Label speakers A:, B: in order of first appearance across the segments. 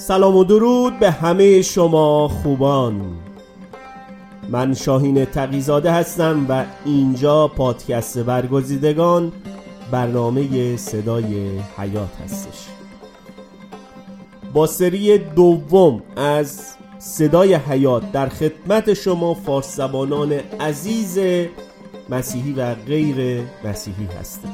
A: سلام و درود به همه شما خوبان. من شاهین تقی‌زاده هستم و اینجا پادکست برگزیدگان، برنامه صدای حیات هستش. با سری دوم از صدای حیات در خدمت شما فارس‌زبانان عزیز مسیحی و غیر مسیحی هستم.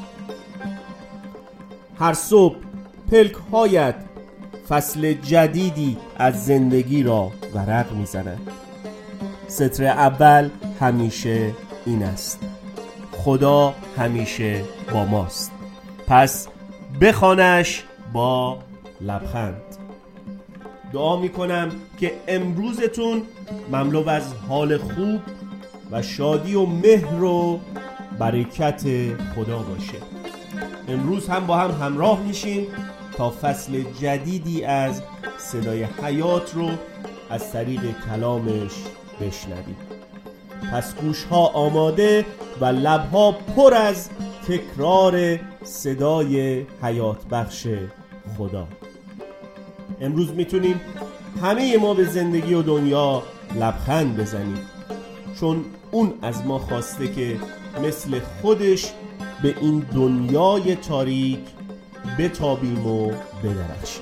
A: هر صبح پلک‌هایت فصل جدیدی از زندگی را ورق می‌زند. سطر اول همیشه این است: خدا همیشه با ماست، پس بخوانش با لبخند. دعا می‌کنم که امروزتون مملو از حال خوب و شادی و مهر و برکت خدا باشه. امروز هم با هم همراه میشیم تا فصل جدیدی از صدای حیات رو از طریق کلامش بشنویم. پس گوش‌ها آماده و لب‌ها پر از تکرار صدای حیات بخش خدا. امروز میتونیم همه ما به زندگی و دنیا لبخند بزنیم، چون اون از ما خواسته که مثل خودش به این دنیای تاریک بتابیم و بدرخشیم.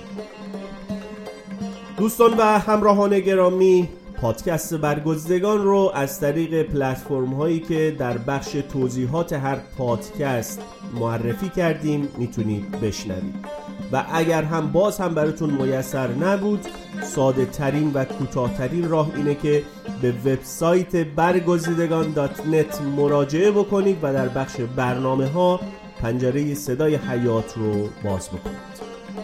A: دوستان و همراهان گرامی، پادکست برگزیدگان رو از طریق پلتفرم هایی که در بخش توضیحات هر پادکست معرفی کردیم میتونید بشنوید و اگر هم باز هم براتون میسر نبود، ساده ترین و کوتاه ترین راه اینه که به وبسایت برگزیدگان.net مراجعه بکنید و در بخش برنامه ها پنجره صدای حیات رو باز بکنید.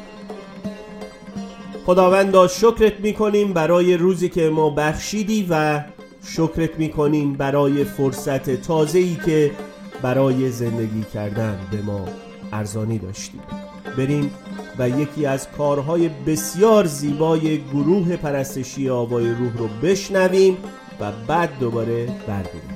A: خداوندا شکرت میکنیم برای روزی که ما بخشیدی و شکرت میکنیم برای فرصت تازه‌ای که برای زندگی کردن به ما ارزانی داشتیم. بریم و یکی از کارهای بسیار زیبای گروه پرستشی آوای روح رو بشنویم و بعد دوباره برگردیم.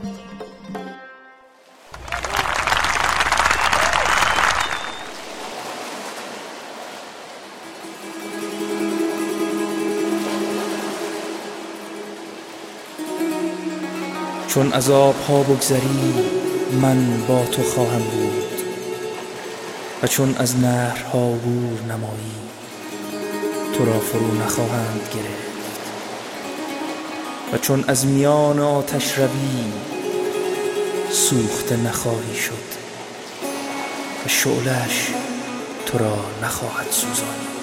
B: چون از آب‌ها بگذری من با تو خواهم بود و چون از نهرها عبور نمایی تو را فرو نخواهند گرفت و چون از میان آتش روی سوخته نخواهی شد و شعله‌اش تو را نخواهد سوزانید.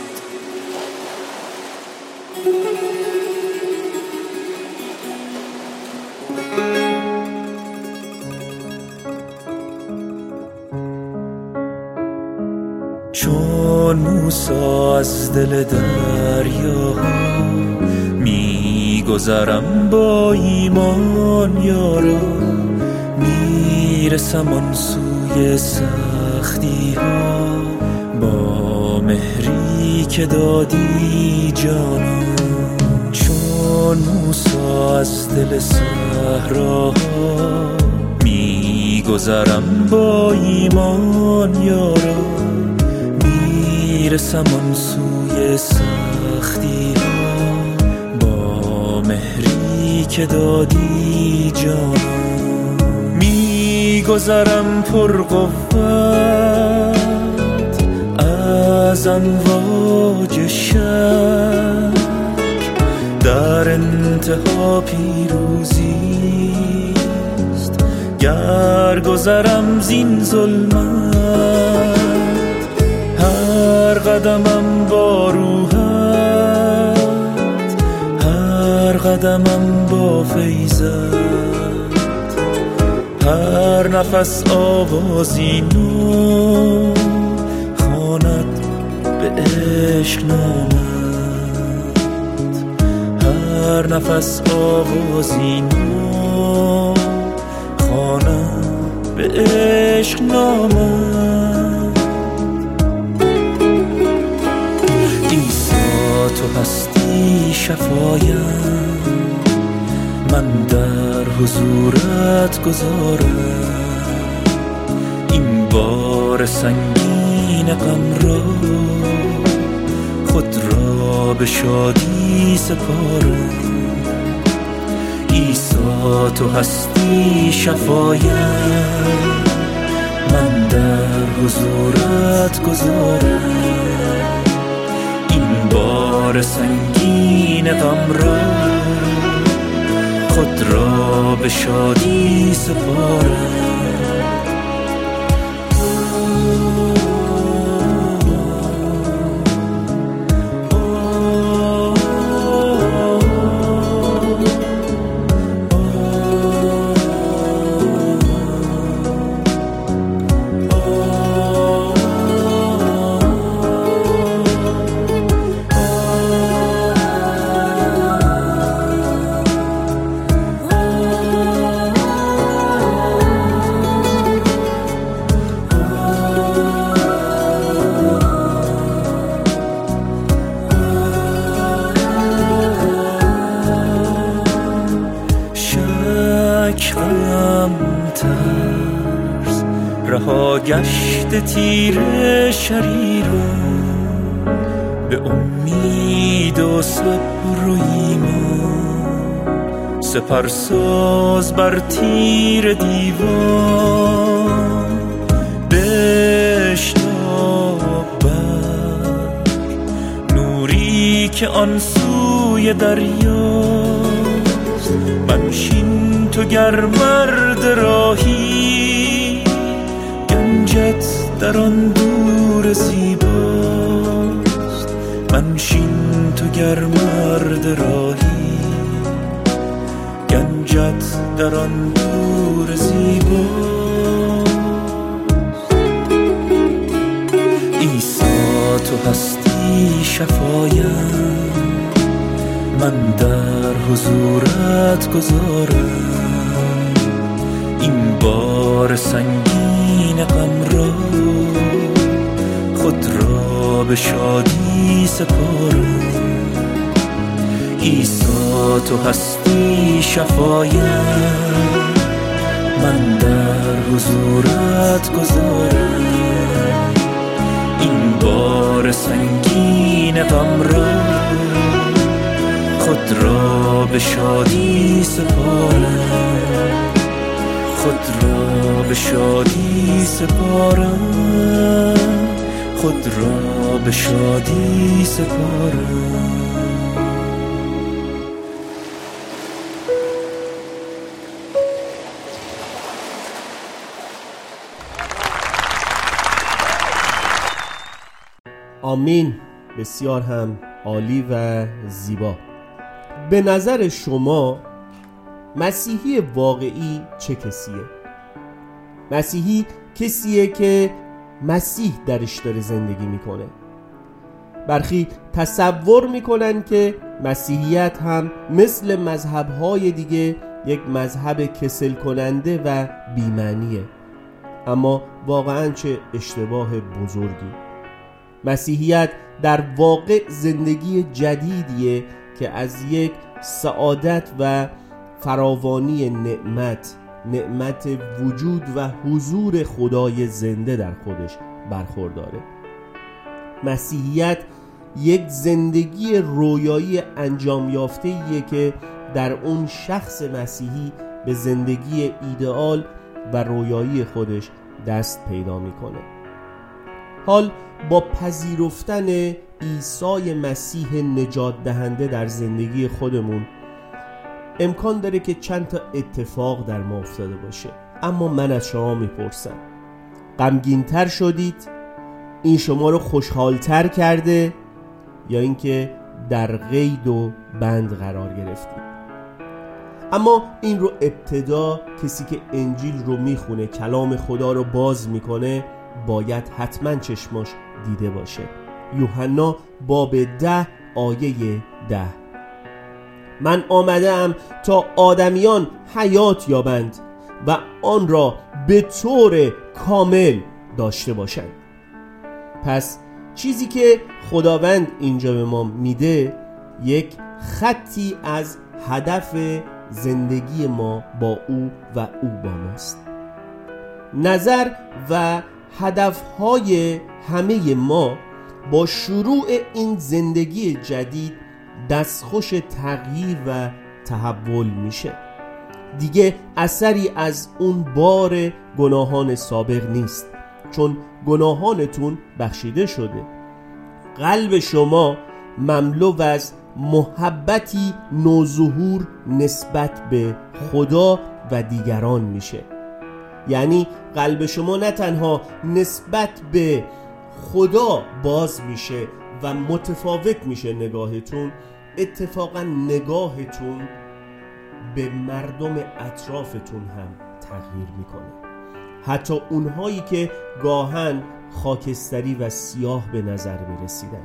B: چون موسی از دل دریاها میگذرم با ایمان یارا، میرسم آن سوی سختی ها با مهری که دادی جانا. چون موسی از دل صحراها میگذرم با ایمان یارا، میرسم آن سوی سختی ها با مهری که دادی جانا. میگذرم پر قوت از امواج شک، در انتها پیروزیست گر گذرم زین ظلمت. هر قدمم با روحت، هر قدمم با فیضت، هر نفس آوازی نو خواند به عشق نامت. هر نفس آوازی نو خواند به عشق نامت. تو هستی شفایم، من در حضورت گذارم این بار سنگین غم را، خود را به شادی سپارم. عیسی تو هستی شفایم، من در حضورت گذارم. این بار سنگین غم را خود را به شادی سپارم. رها گشت تیر شریرم، به امید و صبر و ایمان سپرساز بر تیر دیوان. بشتاب بر نوری که آن سوی دریاست، منشین تو گر مرد راهی، گنجت در آن دور زیباست. منشین تو گر مرد راهی، گنجت در آن دور زیباست. عیسی تو هستی شفایم، من در حضورت گذارم. این بار سنگین غم را خود را به شادی سپارم. عیسی تو هستی شفایم، من در حضورت گذارم. این بار سنگین غم را خود را به شادی سپارم. خود را به شادی سپارم. خود را به شادی سپارم.
A: آمین. بسیار هم عالی و زیبا. به نظر شما مسیحی واقعی چه کسیه؟ مسیحی کسیه که مسیح درش داره زندگی میکنه. برخی تصور میکنن که مسیحیت هم مثل مذهبهای دیگه یک مذهب کسل کننده و بی‌معنیه، اما واقعاً چه اشتباه بزرگی. مسیحیت در واقع زندگی جدیدیه که از یک سعادت و فراوانی نعمت وجود و حضور خدای زنده در خودش برخورداره. مسیحیت یک زندگی رویایی انجام یافته‌ایه که در اون شخص مسیحی به زندگی ایدئال و رویایی خودش دست پیدا میکنه. حال با پذیرفتن عیسی مسیح نجات دهنده در زندگی خودمون امکان داره که چند تا اتفاق در ما افتاده باشه. اما من از شما میپرسم، غمگین‌تر شدید؟ این شما رو خوشحال‌تر کرده؟ یا اینکه در قید و بند قرار گرفتید؟ اما این رو ابتدا کسی که انجیل رو میخونه، کلام خدا رو باز میکنه، باید حتما چشماش دیده باشه. یوحنا باب 10 آیه 10: من آمدم تا آدمیان حیات یابند و آن را به طور کامل داشته باشند. پس چیزی که خداوند اینجا به ما میده یک خطی از هدف زندگی ما با او و او با ماست. نظر و هدفهای همه ما با شروع این زندگی جدید دستخوش تغییر و تحول میشه. دیگه اثری از اون بار گناهان سابق نیست، چون گناهانتون بخشیده شده. قلب شما مملو از محبتی نوظهور نسبت به خدا و دیگران میشه. یعنی قلب شما نه تنها نسبت به خدا باز میشه و متفاوت میشه نگاهتون، اتفاقا نگاهتون به مردم اطرافتون هم تغییر میکنه، حتی اونهایی که گاهن خاکستری و سیاه به نظر میرسیدن.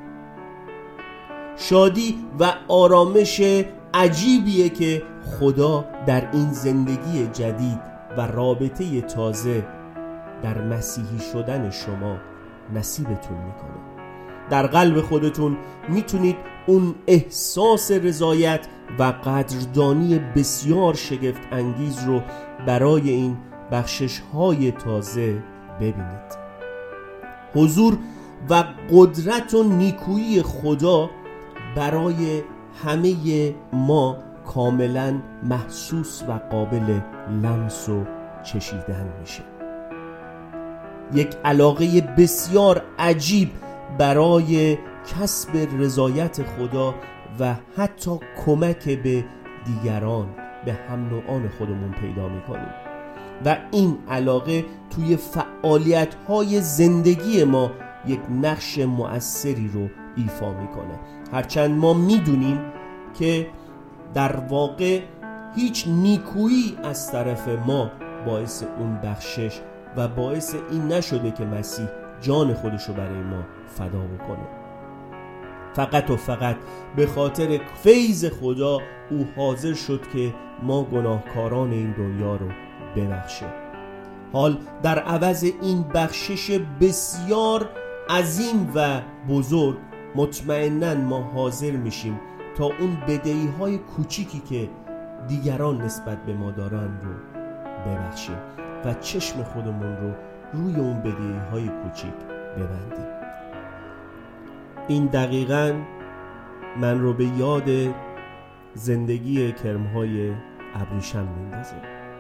A: شادی و آرامش عجیبیه که خدا در این زندگی جدید و رابطه تازه در مسیحی شدن شما نصیبتون میکنه. در قلب خودتون میتونید اون احساس رضایت و قدردانی بسیار شگفت انگیز رو برای این بخشش های تازه ببینید. حضور و قدرت و نیکویی خدا برای همه ما کاملا محسوس و قابل لمس و چشیدن میشه. یک علاقه بسیار عجیب برای کسب رضایت خدا و حتی کمک به دیگران، به هم نوعان خودمون پیدا میکنیم و این علاقه توی فعالیت‌های زندگی ما یک نقش مؤثری رو ایفا میکنه. هرچند ما میدونیم که در واقع هیچ نیکویی از طرف ما باعث اون بخشش و باعث این نشده که مسیح جان خودشو برای ما فدا بکنه. فقط و فقط به خاطر فیض خدا او حاضر شد که ما گناهکاران این دنیا رو ببخشه. حال در عوض این بخشش بسیار عظیم و بزرگ مطمئناً ما حاضر میشیم تا اون بدهی‌های کوچیکی که دیگران نسبت به ما دارن رو ببخشیم و چشم خودمون رو روی اون بدهی‌های کوچیک ببندیم. این دقیقاً من رو به یاد زندگی کرم‌های ابریشم میندازه.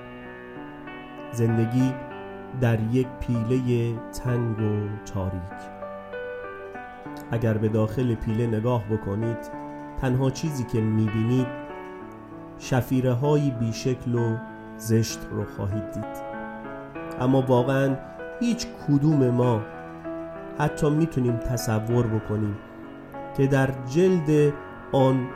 A: زندگی در یک پیله تنگ و تاریک. اگر به داخل پیله نگاه بکنید، تنها چیزی که میبینید شفیره های بیشکل و زشت رو خواهید دید. اما واقعا هیچ کدوم ما حتی میتونیم تصور بکنیم که در جلد آن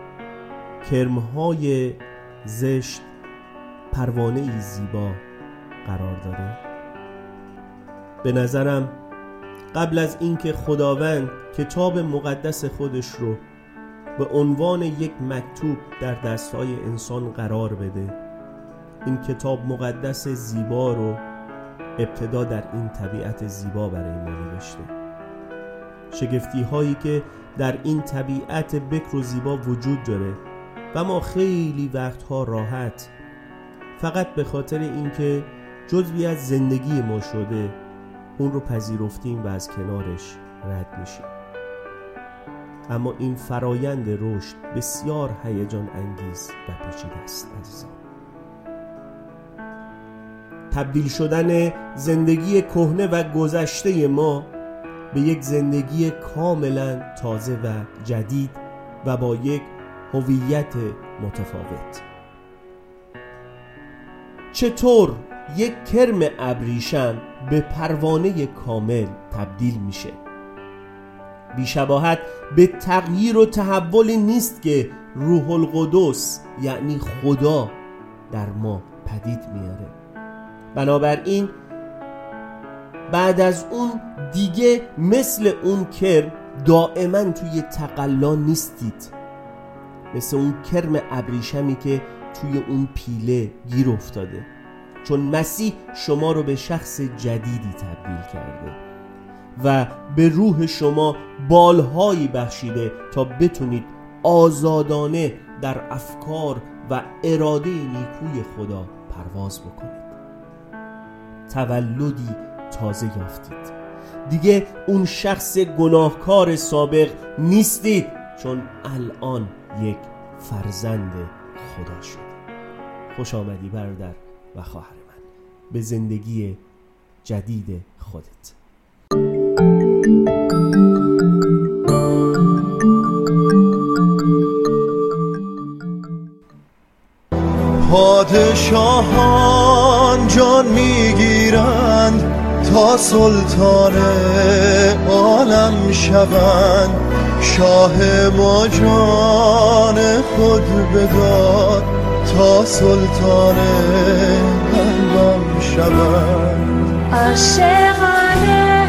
A: کرمهای زشت پروانه‌ای زیبا قرار داره. به نظرم قبل از اینکه خداوند کتاب مقدس خودش رو به عنوان یک مکتوب در دستهای انسان قرار بده، این کتاب مقدس زیبا رو ابتدا در این طبیعت زیبا برای ما نوشته. شگفتی هایی که در این طبیعت بکر و زیبا وجود داره و ما خیلی وقتها راحت فقط به خاطر اینکه جزوی از زندگی ما شده اون رو پذیرفتیم و از کنارش رد میشیم. اما این فرایند رشد بسیار هیجان انگیز و پیچیده است عزیزان. تبدیل شدن زندگی کهنه و گذشته ما به یک زندگی کاملا تازه و جدید و با یک هویت متفاوت. چطور یک کرم ابریشم به پروانه کامل تبدیل میشه؟ بیشباهت به تغییر و تحولی نیست که روح القدس یعنی خدا در ما پدید میاره. بنابراین بعد از اون دیگه مثل اون کرم دائما توی تقلا نیستید، مثل اون کرم ابریشمی که توی اون پیله گیر افتاده، چون مسیح شما رو به شخص جدیدی تبدیل کرده و به روح شما بالهایی بخشیده تا بتونید آزادانه در افکار و اراده نیکوی خدا پرواز بکنید. تولدی تازه یافتید دیگه اون شخص گناهکار سابق نیستید، چون الان یک فرزند خدا شد. خوش آمدی برادر و خواهر من به زندگی جدید خودت.
C: پادشاهان جان میگیرند تا سلطان عالم شوند، شاه ما جان خود بداد تا سلطان قلبم شوند.
D: عاشقانه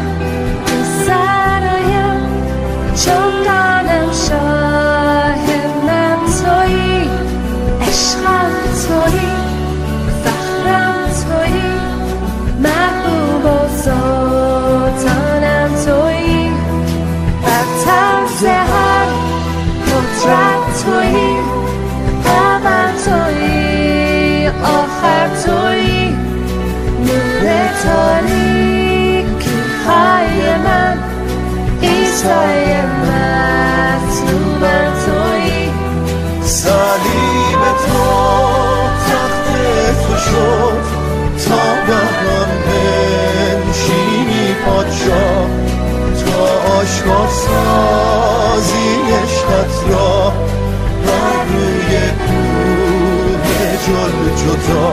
D: سرایم چون دانم شاه من تویی، عشقم تویی، فخرم تویی، محبوب و سلطانم تویی، برتر ز هر قدرت تویی، اول تویی، آخر تویی، نور تاریکی های من، عیسی مطلوبم تویی.
C: صلیب تو تخت تو شد تا به هم بنشینی پادشاه، تا آشکار سازی عشقت را بر روی کوه جلجتا.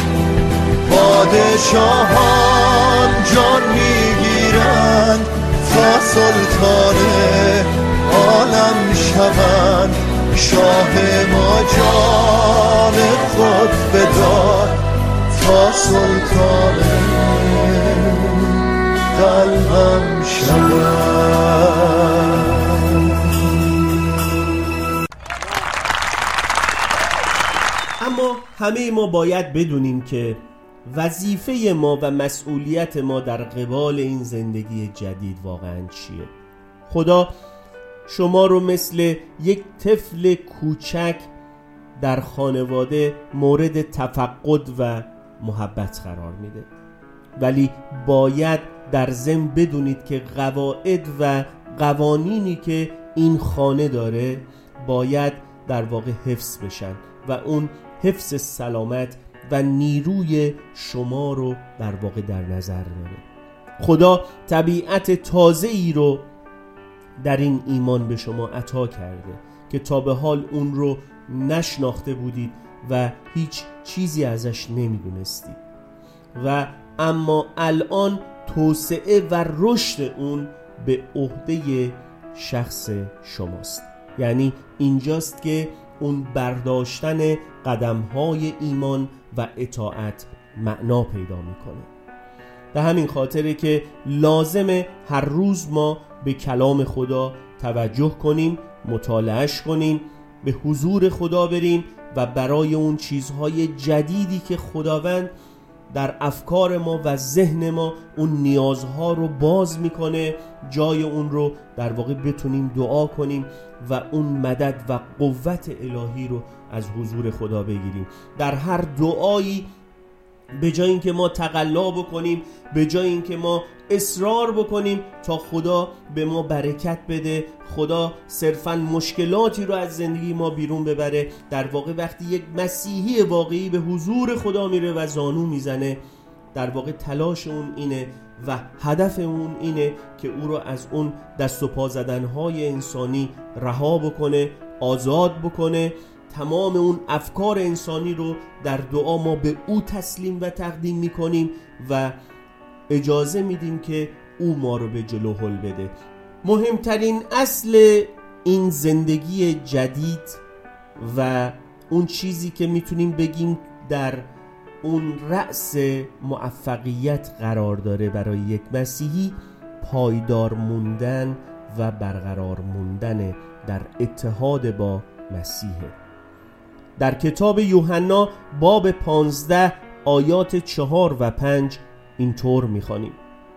C: پادشاهان جان میگیرند تا سلطان عالم شوند، شاه ما جان خود بداد تا سلطان قلبم شوند.
A: اما همه ما باید بدونیم که وظیفه ما و مسئولیت ما در قبال این زندگی جدید واقعا چیه. خدا شما رو مثل یک طفل کوچک در خانواده مورد تفقد و محبت قرار میده، ولی باید در ضمن بدونید که قواعد و قوانینی که این خانه داره باید در واقع حفظ بشن و اون حفظ سلامت و نیروی شما رو در واقع در نظر داره. خدا طبیعت تازه‌ای رو در این ایمان به شما عطا کرده که تا به حال اون رو نشناخته بودید و هیچ چیزی ازش نمیدونستید و اما الان توسعه و رشد اون به عهده شخص شماست. یعنی اینجاست که اون برداشتن قدم‌های ایمان و اطاعت معنا پیدا میکنه. به همین خاطره که لازمه هر روز ما به کلام خدا توجه کنیم، مطالعهش کنیم، به حضور خدا بریم و برای اون چیزهای جدیدی که خداوند در افکار ما و ذهن ما اون نیازها رو باز میکنه، جای اون رو در واقع بتونیم دعا کنیم و اون مدد و قوت الهی رو از حضور خدا بگیریم. در هر دعایی به جای اینکه ما تقلا بکنیم، به جای اینکه ما اصرار بکنیم تا خدا به ما برکت بده، خدا صرفاً مشکلاتی رو از زندگی ما بیرون ببره، در واقع وقتی یک مسیحی واقعی به حضور خدا میره و زانو میزنه، در واقع تلاش اون اینه و هدف اون اینه که او رو از اون دست و پا زدنهای انسانی رها بکنه، آزاد بکنه. تمام اون افکار انسانی رو در دعا ما به او تسلیم و تقدیم میکنیم و اجازه میدیم که او ما رو به جلو هل بده. مهمترین اصل این زندگی جدید و اون چیزی که میتونیم بگیم در اون رأس موفقیت قرار داره برای یک مسیحی، پایدار موندن و برقرار موندن در اتحاد با مسیحه. در کتاب یوحنا باب 15 آیات 4 و 5 اینطور میخوانیم: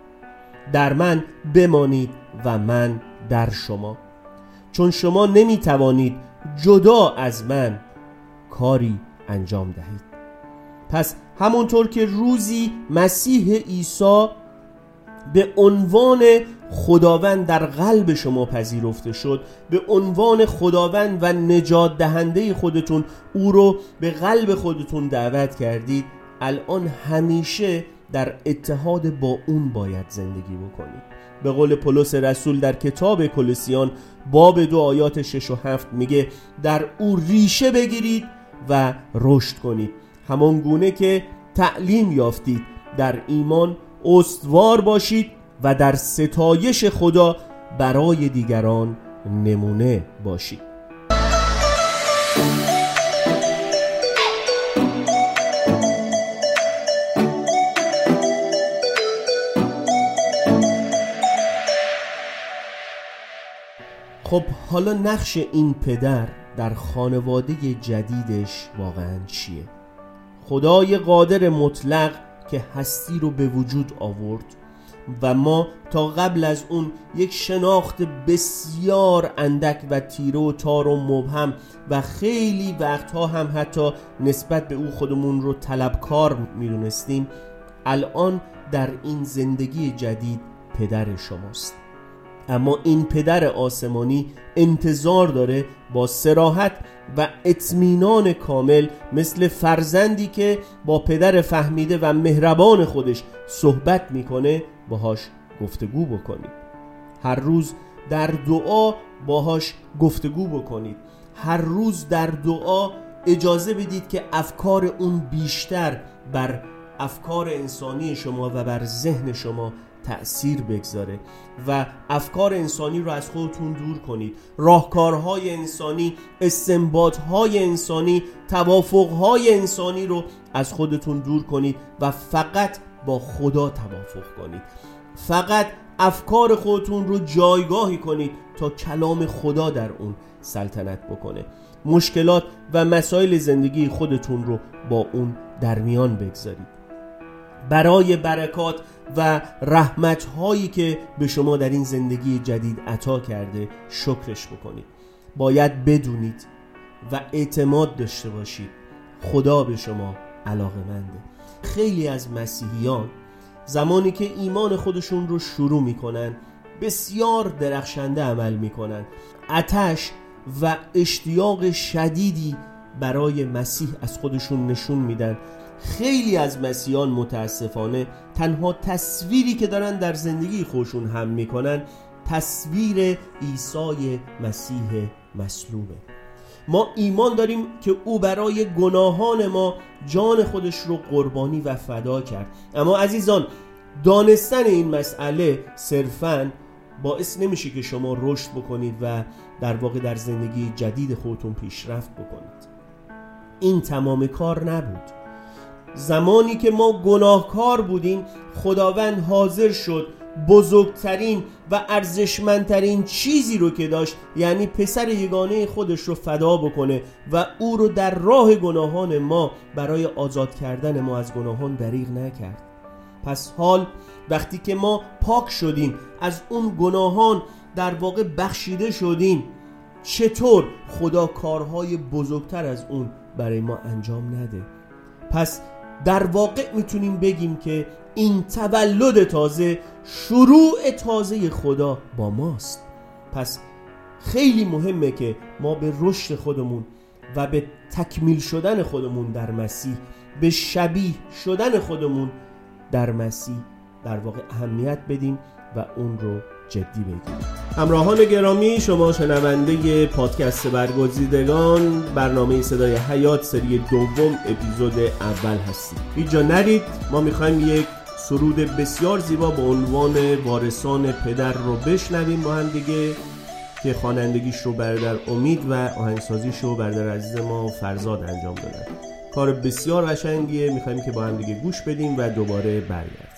A: در من بمانید و من در شما، چون شما نمیتوانید جدا از من کاری انجام دهید. پس همونطور که روزی مسیح عیسی به عنوان خداوند در قلب شما پذیرفته شد، به عنوان خداوند و نجات دهنده خودتون او رو به قلب خودتون دعوت کردید، الان همیشه در اتحاد با اون باید زندگی بکنید. به قول پولس رسول در کتاب کولوسیان باب 2 آیات 6 و 7 میگه در او ریشه بگیرید و رشد کنید، همان گونه که تعلیم یافتید، در ایمان استوار باشید و در ستایش خدا برای دیگران نمونه باشید. خب حالا نقش این پدر در خانواده جدیدش واقعا چیه؟ خدای قادر مطلق که هستی رو به وجود آورد و ما تا قبل از اون یک شناخت بسیار اندک و تیره و تار و مبهم و خیلی وقتها هم حتی نسبت به او خودمون رو طلبکار میدونستیم، الان در این زندگی جدید پدر شماست. اما این پدر آسمانی انتظار داره با صراحت و اطمینان کامل، مثل فرزندی که با پدر فهمیده و مهربان خودش صحبت میکنه، باهاش گفتگو بکنید. هر روز در دعا باهاش گفتگو بکنید. هر روز در دعا اجازه بدید که افکار اون بیشتر بر افکار انسانی شما و بر ذهن شما تأثیر بگذاره و افکار انسانی رو از خودتون دور کنید. راهکارهای انسانی، استنباطهای انسانی، توافقهای انسانی رو از خودتون دور کنید و فقط با خدا توافق کنید. فقط افکار خودتون رو جایگاهی کنید تا کلام خدا در اون سلطنت بکنه. مشکلات و مسائل زندگی خودتون رو با اون در میان بگذارید. برای برکات و رحمت‌هایی که به شما در این زندگی جدید عطا کرده شکرش بکنید. باید بدونید و اعتماد داشته باشید خدا به شما علاقه‌منده. خیلی از مسیحیان زمانی که ایمان خودشون رو شروع میکنن بسیار درخشنده عمل میکنن، آتش و اشتیاق شدیدی برای مسیح از خودشون نشون میدن. خیلی از مسیحیان متاسفانه تنها تصویری که دارن در زندگی خودشون هم میکنن تصویر عیسی مسیح مصلوبه. ما ایمان داریم که او برای گناهان ما جان خودش رو قربانی و فدا کرد. اما عزیزان، دانستن این مسئله صرفاً باعث نمیشه که شما رشد بکنید و در واقع در زندگی جدید خودتون پیشرفت بکنید. این تمام کار نبود. زمانی که ما گناهکار بودیم، خداوند حاضر شد بزرگترین و ارزشمندترین چیزی رو که داشت، یعنی پسر یگانه خودش رو فدا بکنه و او رو در راه گناهان ما برای آزاد کردن ما از گناهان دریغ نکرد. پس حال وقتی که ما پاک شدیم، از اون گناهان در واقع بخشیده شدیم، چطور خدا کارهای بزرگتر از اون برای ما انجام نده؟ پس در واقع میتونیم بگیم که این تولد تازه، شروع تازه خدا با ماست. پس خیلی مهمه که ما به رشد خودمون و به تکمیل شدن خودمون در مسیح، به شبیه شدن خودمون در مسیح در واقع اهمیت بدیم و اون رو جدی بگیریم. همراهان گرامی، شما شنونده پادکست برگزیدگان، برنامه صدای حیات سری دوم اپیزود اول هستید. هیچ جا نرید، ما میخوایم یک سرود بسیار زیبا به عنوان وارثان پدر رو بشنویم با هم دیگه، که خوانندگیش رو برادر امید و آهنگسازیش رو برادر عزیز ما فرزاد انجام دادن. کار بسیار قشنگیه، میخوایم که با هم دیگه گوش بدیم و دوباره برگردیم.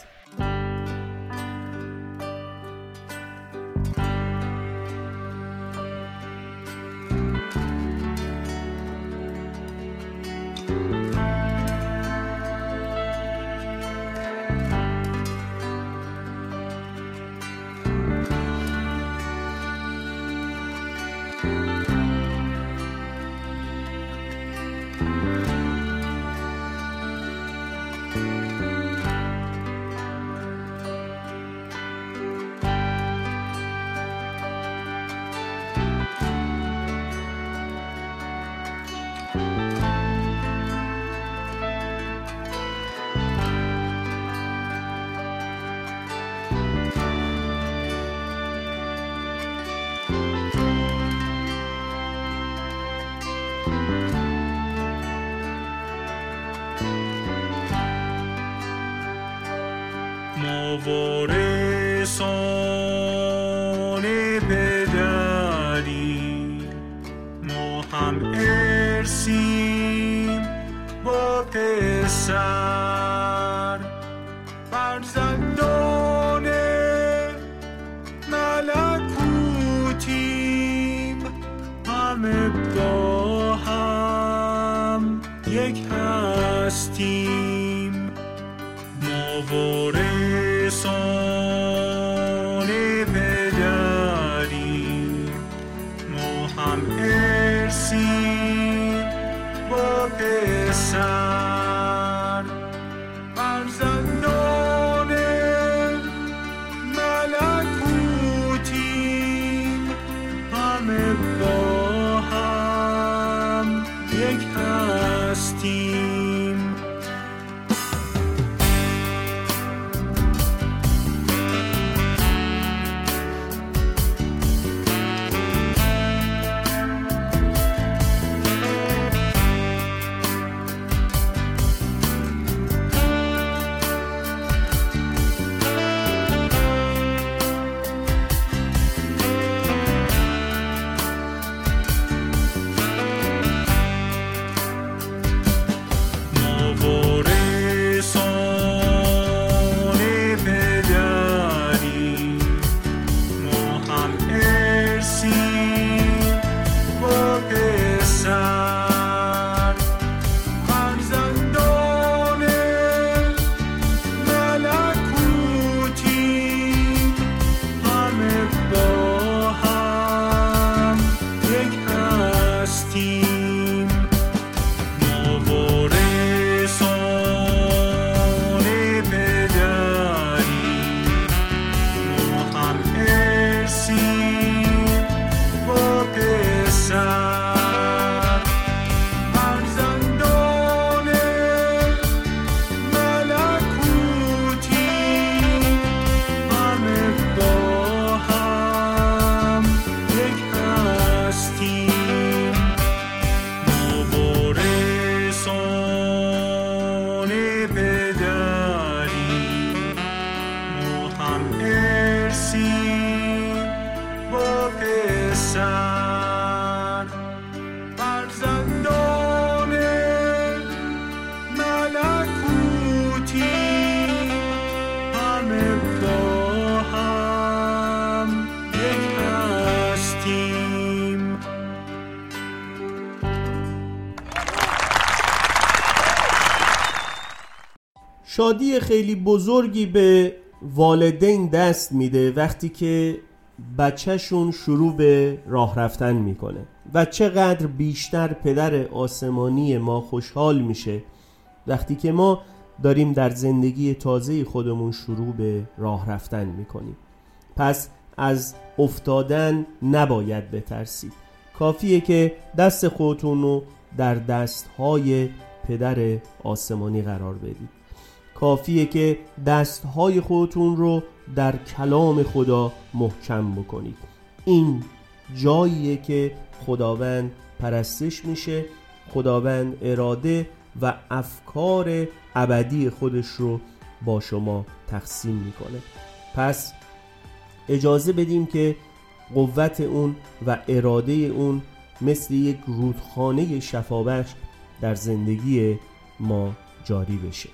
E: هم ارسیم با پسر، فرزندان ملکوتیم، همه با هم یک هستیم، ما وارثان پدریم، ما هم ارسیم با پسر، فرزندان ملکوتیم، همه با هم یک هستیم.
A: شادی خیلی بزرگی به والدین دست میده وقتی که بچهشون شروع به راه رفتن میکنه و چقدر بیشتر پدر آسمانی ما خوشحال میشه وقتی که ما داریم در زندگی تازه خودمون شروع به راه رفتن میکنیم. پس از افتادن نباید بترسید، کافیه که دست خودتون رو در دستهای پدر آسمانی قرار بدید، کافیه که دستهای خودتون رو در کلام خدا محکم بکنید. این جاییه که خداوند پرستش میشه، خداوند اراده و افکار ابدی خودش رو با شما تقسیم میکنه. پس اجازه بدیم که قوت اون و اراده اون مثل یک رودخانه شفابخش در زندگی ما جاری بشه.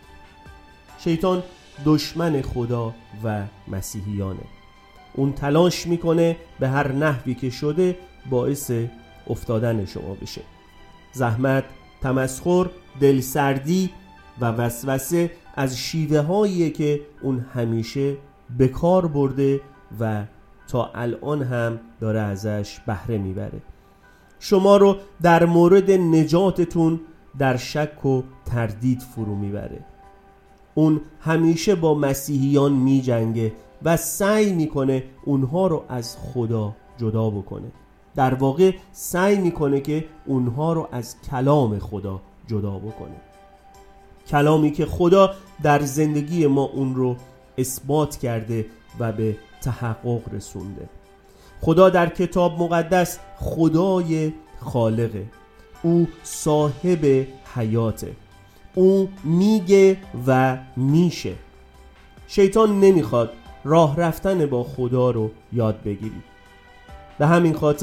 A: شیطان دشمن خدا و مسیحیانه. اون تلاش میکنه به هر نحوی که شده باعث افتادن شما بشه. زحمت، تمسخر، دلسردی و وسوسه از شیوه هاییه که اون همیشه به کار برده و تا الان هم داره ازش بهره میبره. شما رو در مورد نجاتتون در شک و تردید فرو میبره. اون همیشه با مسیحیان میجنگه و سعی میکنه اونها رو از خدا جدا بکنه. در واقع سعی میکنه که اونها رو از کلام خدا جدا بکنه، کلامی که خدا در زندگی ما اون رو اثبات کرده و به تحقق رسونده. خدا در کتاب مقدس خدای خالقه، او صاحب حیاته، او میگه و میشه. شیطان نمیخواد راه رفتن با خدا رو یاد بگیرید. به همین خاطر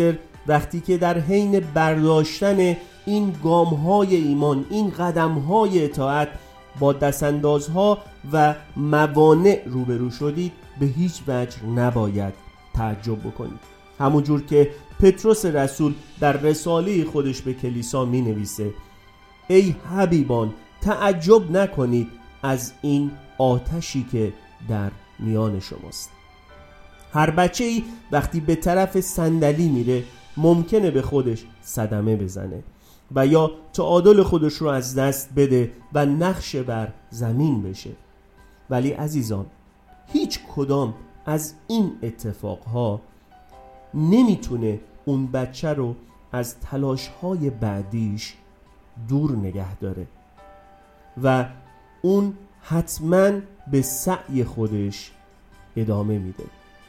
A: وقتی که در حین برداشتن این گام‌های ایمان، این قدم‌های اطاعت با دستاندازها و موانع روبرو شدید، به هیچ وجه نباید تعجب بکنید. همونجور که پتروس رسول در رساله خودش به کلیسا می نویسه: ای حبیبان تعجب نکنید از این آتشی که در میان شماست. هر بچه‌ای وقتی به طرف صندلی میره ممکنه به خودش صدمه بزنه و یا تعادل خودش رو از دست بده و نقش بر زمین بشه. ولی عزیزان، هیچ کدام از این اتفاقها نمیتونه اون بچه رو از تلاش‌های بعدیش دور نگه داره و اون حتما به سعی خودش ادامه میده.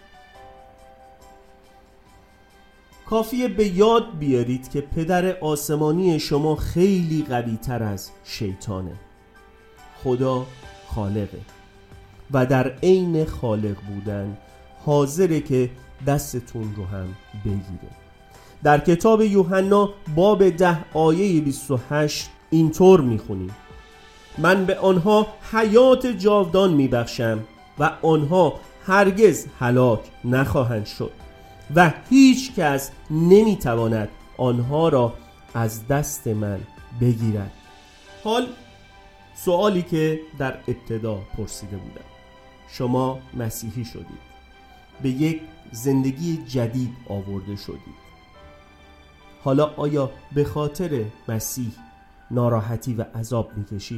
A: کافیه به یاد بیارید که پدر آسمانی شما خیلی قوی تر از شیطانه. خدا خالقه و در عین خالق بودن حاضره که دستتون رو هم بگیره. در کتاب یوحنا باب 10 آیه 28 اینطور میخونیم: من به آنها حیات جاودان میبخشم و آنها هرگز هلاک نخواهند شد و هیچ کس نمیتواند آنها را از دست من بگیرد. حال سوالی که در ابتدا پرسیده بودم: شما مسیحی شدید، به یک زندگی جدید آورده شدید. حالا آیا به خاطر مسیح ناراحتی و عذاب میکشید؟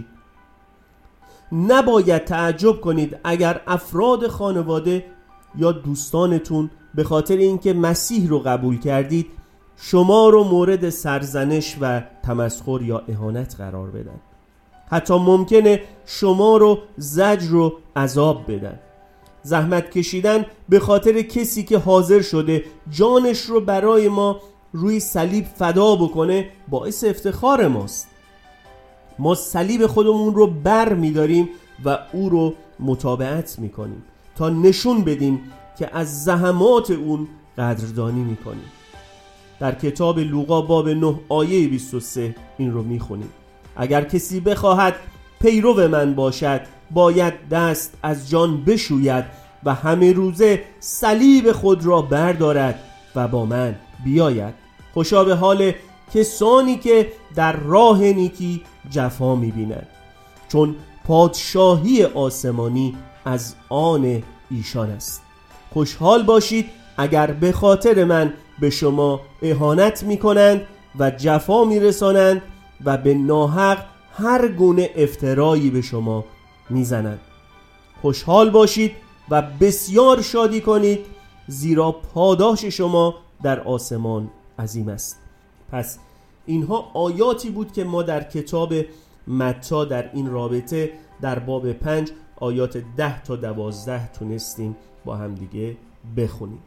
A: نباید تعجب کنید اگر افراد خانواده یا دوستانتون به خاطر اینکه مسیح رو قبول کردید شما رو مورد سرزنش و تمسخر یا اهانت قرار بدن. حتی ممکنه شما رو زجر و عذاب بدن. زحمت کشیدن به خاطر کسی که حاضر شده جانش رو برای ما روی صلیب فدا بکنه باعث افتخار ماست. ما صلیب خودمون رو بر می‌داریم و او رو متابعت می‌کنیم تا نشون بدیم که از زحمات اون قدردانی می‌کنیم. در کتاب لوقا باب 9 آیه 23 این رو می‌خونیم: اگر کسی بخواهد پیرو من باشد باید دست از جان بشوید و همه روزه صلیب خود را بردارد و با من بیاید. خوشا به حال کسانی که در راه نیکی جفا می‌بینند، چون پادشاهی آسمانی از آن ایشان است. خوشحال باشید اگر به خاطر من به شما اهانت می‌کنند و جفا می‌رسانند و به ناحق هر گونه افترایی به شما می‌زنند. خوشحال باشید و بسیار شادی کنید، زیرا پاداش شما در آسمان عظیم است. پس اینها آیاتی بود که ما در کتاب متی در این رابطه در باب 5 آیات 10 تا 12 تونستیم با هم دیگه بخونیم.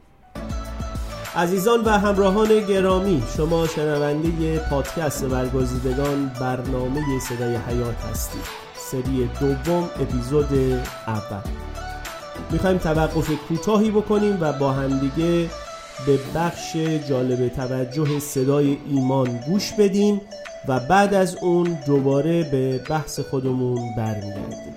A: عزیزان و همراهان گرامی، شما شنونده پادکست برگزیدگان برنامه صدای حیات هستید. سری دوم، اپیزود اول. میخوایم توقف کوتاهی بکنیم و با هم دیگه به بخش جالب توجه صدای ایمان گوش بدیم و بعد از اون دوباره به بحث خودمون برمیگردیم.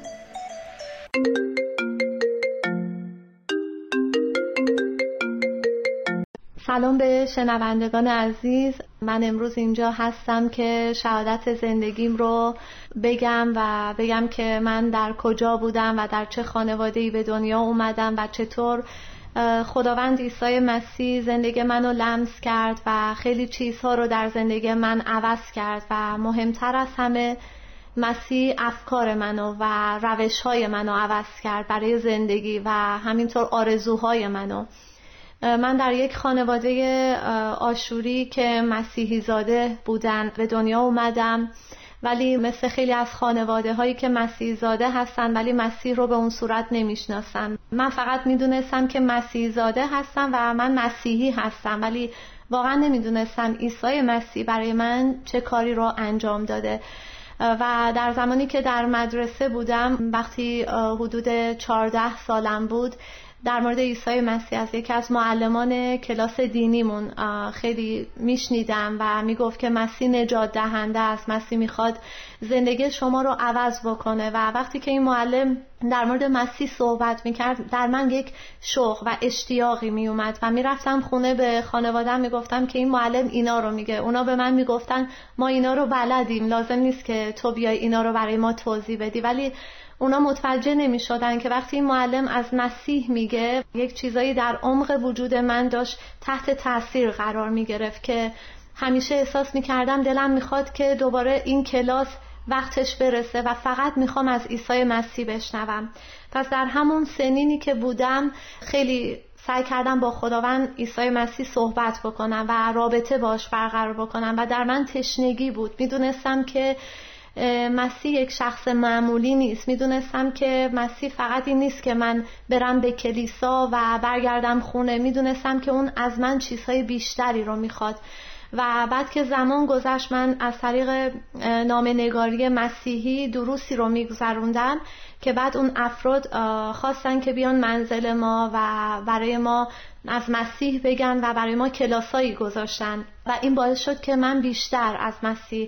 F: سلام به شنوندگان عزیز. من امروز اینجا هستم که شهادت زندگیم رو بگم که من در کجا بودم و در چه خانواده‌ای به دنیا اومدم و چطور خداوند عیسی مسیح زندگی منو لمس کرد و خیلی چیزها رو در زندگی من عوض کرد و مهمتر از همه مسیح افکار منو و روش‌های منو عوض کرد برای زندگی و همینطور آرزوهای منو. من در یک خانواده آشوری که مسیحی زاده بودن به دنیا اومدم، ولی مثل خیلی از خانواده هایی که مسیحی زاده هستن ولی مسیح رو به اون صورت نمیشناسن. من فقط میدونستم که مسیحی زاده هستم و من مسیحی هستم، ولی واقعا نمیدونستم عیسی مسیح برای من چه کاری رو انجام داده. و در زمانی که در مدرسه بودم، وقتی حدود 14 سالم بود، در مورد عیسی مسیح از یکی از معلمان کلاس دینیمون خیلی میشنیدم و میگفت که مسیح نجات دهنده است، مسیح میخواد زندگی شما رو عوض بکنه. و وقتی که این معلم در مورد مسیح صحبت میکرد در من یک شوق و اشتیاقی میومد و میرفتم خونه به خانواده‌ام میگفتم که این معلم اینا رو میگه. اونا به من میگفتن ما اینا رو بلدیم، لازم نیست که تو بیای اینا رو برای ما توضیح بدی. ولی اونا متوجه نمی شدن که وقتی این معلم از مسیح میگه یک چیزایی در عمق وجود من داشت تحت تاثیر قرار می گرفت که همیشه احساس می کردم دلم میخواد که دوباره این کلاس وقتش برسه و فقط میخوام از عیسی مسیح بشنوم. پس در همون سنینی که بودم خیلی سعی کردم با خداوند عیسی مسیح صحبت بکنم و رابطه باش برقرار بکنم و در من تشنگی بود. میدونستم که مسیح یک شخص معمولی نیست. میدونستم که مسیح فقط این نیست که من برم به کلیسا و برگردم خونه. میدونستم که اون از من چیزهای بیشتری رو میخواد. و بعد که زمان گذشت من از طریق نامه‌نگاری مسیحی دروسی رو میگذروندم که بعد اون افراد خواستن که بیان منزل ما و برای ما از مسیح بگن و برای ما کلاسایی گذاشتن و این باعث شد که من بیشتر از مسیح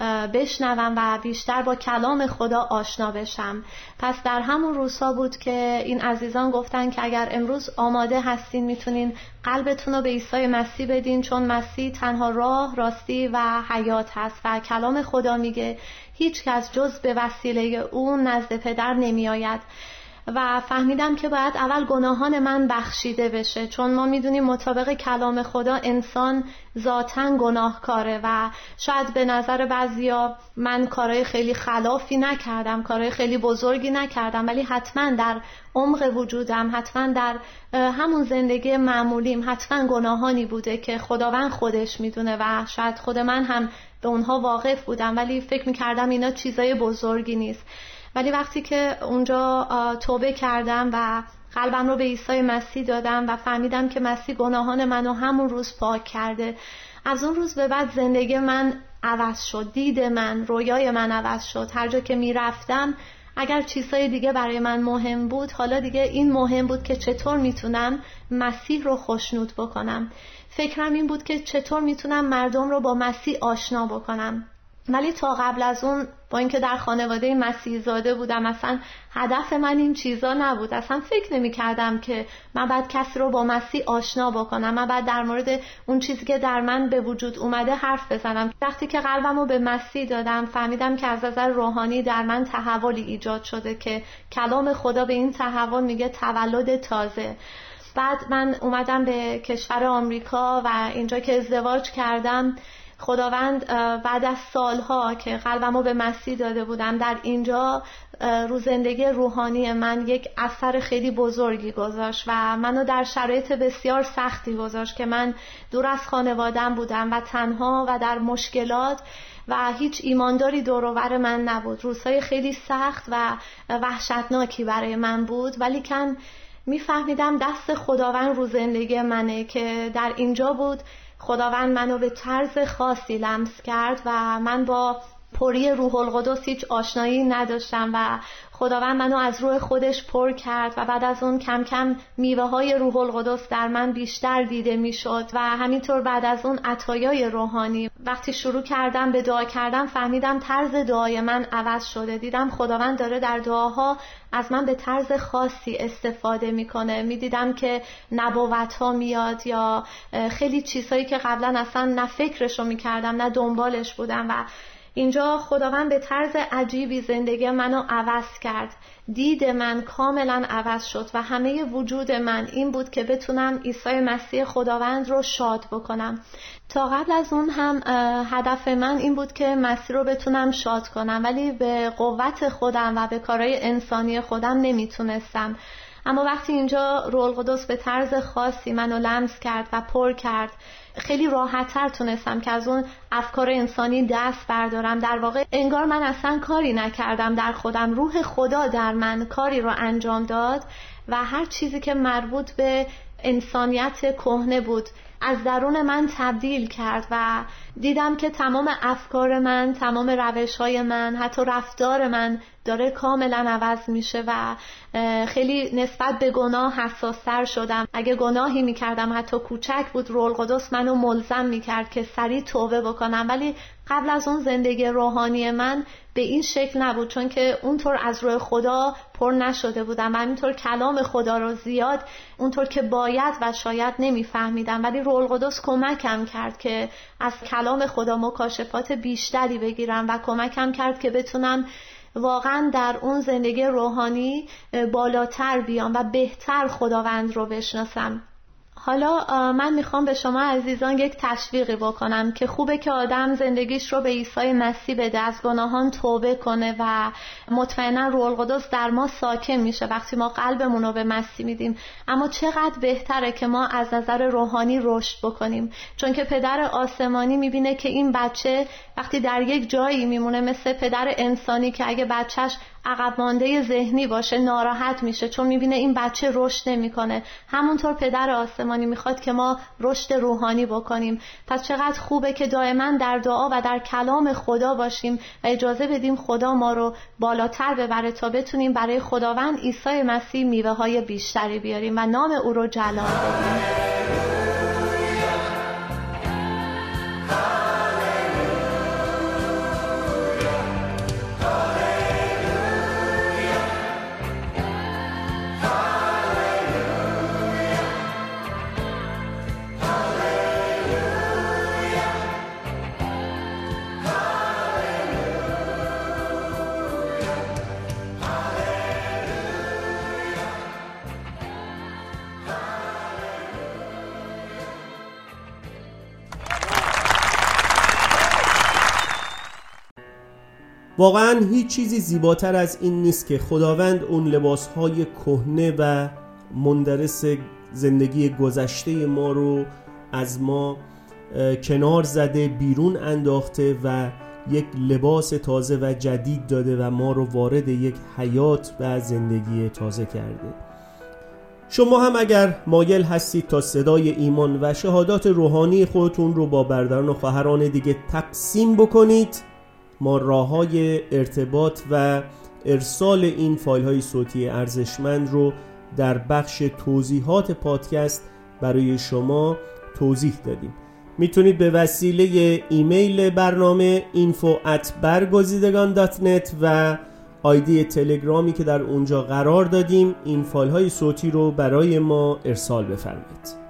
F: بشنوم و بیشتر با کلام خدا آشنا بشم. پس در همون روزها بود که این عزیزان گفتن که اگر امروز آماده هستین میتونین قلبتون رو به عیسی مسیح بدین، چون مسیح تنها راه، راستی و حیات هست و کلام خدا میگه هیچ کس جز به وسیله او نزد پدر نمی آید. و فهمیدم که باید اول گناهان من بخشیده بشه، چون ما میدونیم مطابق کلام خدا انسان ذاتاً گناهکاره و شاید به نظر بعضیا من کارهای خیلی خلافی نکردم، کارهای خیلی بزرگی نکردم، ولی حتما در عمق وجودم، حتما در همون زندگی معمولیم حتما گناهانی بوده که خداوند خودش میدونه و شاید خود من هم به اونها واقف بودم ولی فکر میکردم اینا چیزای بزرگی نیست. ولی وقتی که اونجا توبه کردم و قلبم رو به عیسی مسیح دادم و فهمیدم که مسیح گناهان منو همون روز پاک کرده، از اون روز به بعد زندگی من عوض شد، دید من، رویای من عوض شد. هر جا که میرفتم اگر چیزهای دیگه برای من مهم بود، حالا دیگه این مهم بود که چطور میتونم مسیح رو خوشنود بکنم. فکرم این بود که چطور میتونم مردم رو با مسیح آشنا بکنم. ولی تا قبل از اون با اینکه در خانواده مسیحی زاده بودم اصلا هدف من این چیزا نبود. اصلا فکر نمی کردم که من باید کسی رو با مسیح آشنا بکنم، من باید در مورد اون چیزی که در من به وجود اومده حرف بزنم. وقتی که قلبم رو به مسیح دادم فهمیدم که از نظر روحانی در من تحولی ایجاد شده که کلام خدا به این تحول میگه تولد تازه. بعد من اومدم به کشور آمریکا و اینجا که ازدواج کردم، خداوند بعد از سالها که قلبمو به مسیح داده بودم در اینجا رو زندگی روحانی من یک اثر خیلی بزرگی گذاشت و منو در شرایط بسیار سختی گذاشت که من دور از خانوادم بودم و تنها و در مشکلات و هیچ ایمانداری دور و بر من نبود. روزهای خیلی سخت و وحشتناکی برای من بود، ولی کن میفهمیدم دست خداوند رو زندگی منه که در اینجا بود. خداوند منو به طرز خاصی لمس کرد و من با پری روح القدس هیچ آشنایی نداشتم و خداوند منو از روح خودش پر کرد و بعد از اون کم کم میوه های روح القدس در من بیشتر دیده میشد و همینطور بعد از اون عطایای روحانی. وقتی شروع کردم به دعا کردن فهمیدم طرز دعای من عوض شده. دیدم خداوند داره در دعاها از من به طرز خاصی استفاده میکنه. میدیدم که نبوت ها میاد یا خیلی چیزهایی که قبلا اصلا نه فکرشو میکردم نه دنبالش بودم و اینجا خداوند به طرز عجیبی زندگی منو عوض کرد. دید من کاملا عوض شد و همه وجود من این بود که بتونم عیسی مسیح خداوند رو شاد بکنم. تا قبل از اون هم هدف من این بود که مسیح رو بتونم شاد کنم، ولی به قوت خودم و به کارهای انسانی خودم نمیتونستم. اما وقتی اینجا روح القدس به طرز خاصی منو لمس کرد و پر کرد، خیلی راحت‌تر تونستم که از اون افکار انسانی دست بردارم. در واقع انگار من اصلا کاری نکردم در خودم، روح خدا در من کاری رو انجام داد و هر چیزی که مربوط به انسانیت کهنه بود از درون من تبدیل کرد و دیدم که تمام افکار من، تمام روش‌های من، حتی رفتار من داره کاملا عوض میشه و خیلی نسبت به گناه حساس‌تر شدم. اگه گناهی میکردم حتی کوچک بود، روح القدس منو ملزم میکرد که سریع توبه بکنم. ولی قبل از اون زندگی روحانی من به این شکل نبود، چون که اونطور از روح خدا پر نشده بودم و همینطور کلام خدا رو زیاد اونطور که باید و شاید نمیفهمیدم. ولی روح القدس کمکم کرد که از کلام خدا مکاشفات بیشتری بگیرم و کمکم کرد که بتونم واقعا در اون زندگی روحانی بالاتر بیام و بهتر خداوند رو بشناسم. حالا من میخوام به شما عزیزان یک تشویقی بکنم که خوبه که آدم زندگیش رو به عیسی مسیح بده، از گناهان توبه کنه و مطمئنا روح القدس در ما ساکن میشه وقتی ما قلبمون رو به مسیح میدیم. اما چقدر بهتره که ما از نظر روحانی رشد بکنیم، چون که پدر آسمانی میبینه که این بچه وقتی در یک جایی میمونه مثل پدر انسانی که اگه بچهش عقب مانده ذهنی باشه ناراحت میشه، چون میبینه این بچه رشد نمیکنه. همونطور پدر آسمانی میخواد که ما رشد روحانی بکنیم. پس چقدر خوبه که دائما در دعا و در کلام خدا باشیم و اجازه بدیم خدا ما رو بالاتر ببره تا بتونیم برای خداوند عیسی مسیح میوه های بیشتری بیاریم و نام او رو جلال بدیم.
A: واقعا هیچ چیزی زیباتر از این نیست که خداوند اون لباسهای کهنه و مندرس زندگی گذشته ما رو از ما کنار زده، بیرون انداخته و یک لباس تازه و جدید داده و ما رو وارد یک حیات و زندگی تازه کرده. شما هم اگر مایل هستید تا صدای ایمان و شهادات روحانی خودتون رو با برادران و خواهران دیگه تقسیم بکنید، ما راه‌های ارتباط و ارسال این فایل‌های صوتی ارزشمند رو در بخش توضیحات پادکست برای شما توضیح دادیم. میتونید به وسیله ایمیل برنامه info@bergozidgan.net و آیدی تلگرامی که در اونجا قرار دادیم این فایل‌های صوتی رو برای ما ارسال بفرمایید.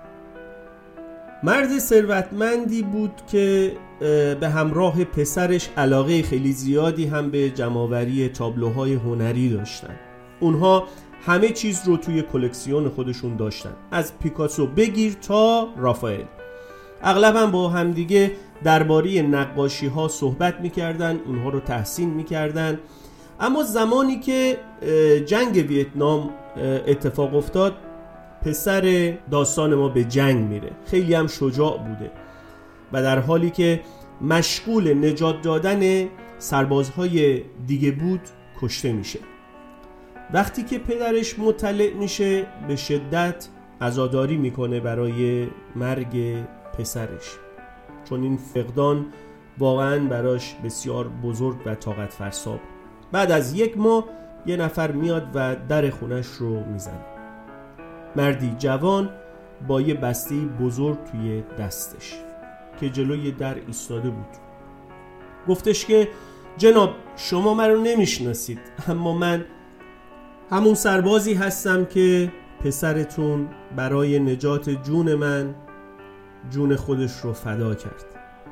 A: مرد ثروتمندی بود که به همراه پسرش علاقه خیلی زیادی هم به جمع‌آوری تابلوهای هنری داشتن. اونها همه چیز رو توی کلکسیون خودشون داشتن، از پیکاسو بگیر تا رافائل. اغلبا با همدیگه درباره نقاشی ها صحبت میکردن، اونها رو تحسین میکردن. اما زمانی که جنگ ویتنام اتفاق افتاد، پسر داستان ما به جنگ میره. خیلی هم شجاع بوده و در حالی که مشغول نجات دادن سربازهای دیگه بود کشته میشه. وقتی که پدرش مطلع میشه به شدت عزاداری میکنه برای مرگ پسرش، چون این فقدان واقعا براش بسیار بزرگ و طاقت فرسا بود. بعد از 1 ماه یه نفر میاد و در خونش رو میزنه. مردی جوان با یه بسته بزرگ توی دستش که جلوی در ایستاده بود. گفتش که جناب شما من رو نمیشناسید، اما من همون سربازی هستم که پسرتون برای نجات جون من جون خودش رو فدا کرد.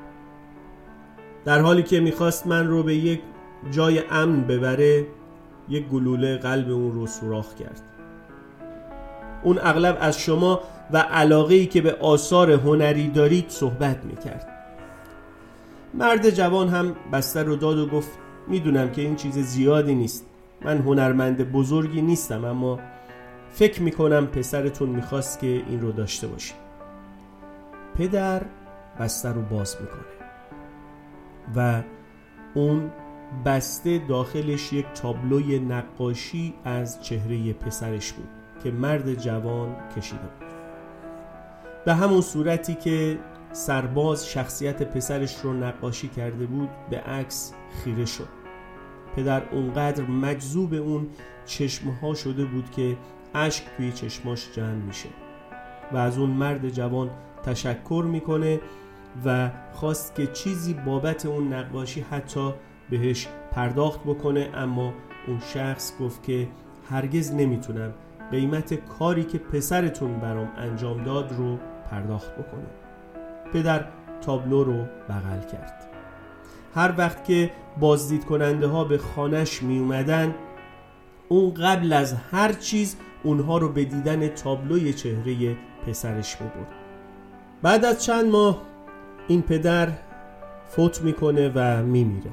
A: در حالی که میخواست من رو به یک جای امن ببره، یک گلوله قلب اون رو سوراخ کرد. اون اغلب از شما و علاقه‌ای که به آثار هنری دارید صحبت میکرد. مرد جوان هم بسته رو داد و گفت میدونم که این چیز زیادی نیست، من هنرمند بزرگی نیستم، اما فکر میکنم پسرتون میخواست که این رو داشته باشی. پدر بسته رو باز میکنه و اون بسته داخلش یک تابلوی نقاشی از چهره پسرش بود که مرد جوان کشیده بود، به همون صورتی که سرباز شخصیت پسرش رو نقاشی کرده بود به عکس خیره شد. پدر اونقدر مجذوب اون چشمها شده بود که اشک توی چشماش جمع میشه و از اون مرد جوان تشکر میکنه و خواست که چیزی بابت اون نقاشی حتی بهش پرداخت بکنه، اما اون شخص گفت که هرگز نمیتونم قیمت کاری که پسرتون برام انجام داد رو پرداخت بکنه. پدر تابلو رو بغل کرد. هر وقت که بازدید کننده ها به خانش می اومدن، اون قبل از هر چیز اونها رو به دیدن تابلوی چهره پسرش می برد. بعد از چند ماه این پدر فوت میکنه و میمیره.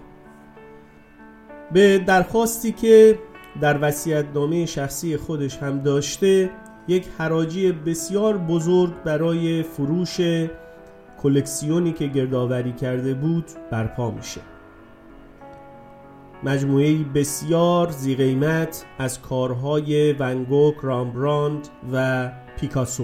A: به درخواستی که در وصیت‌نامه شخصی خودش هم داشته، یک حراجی بسیار بزرگ برای فروش کلکسیونی که گردآوری کرده بود برپا میشه. مجموعه‌ای بسیار ذی‌قیمت از کارهای ون گوگ، رامبراند و پیکاسو.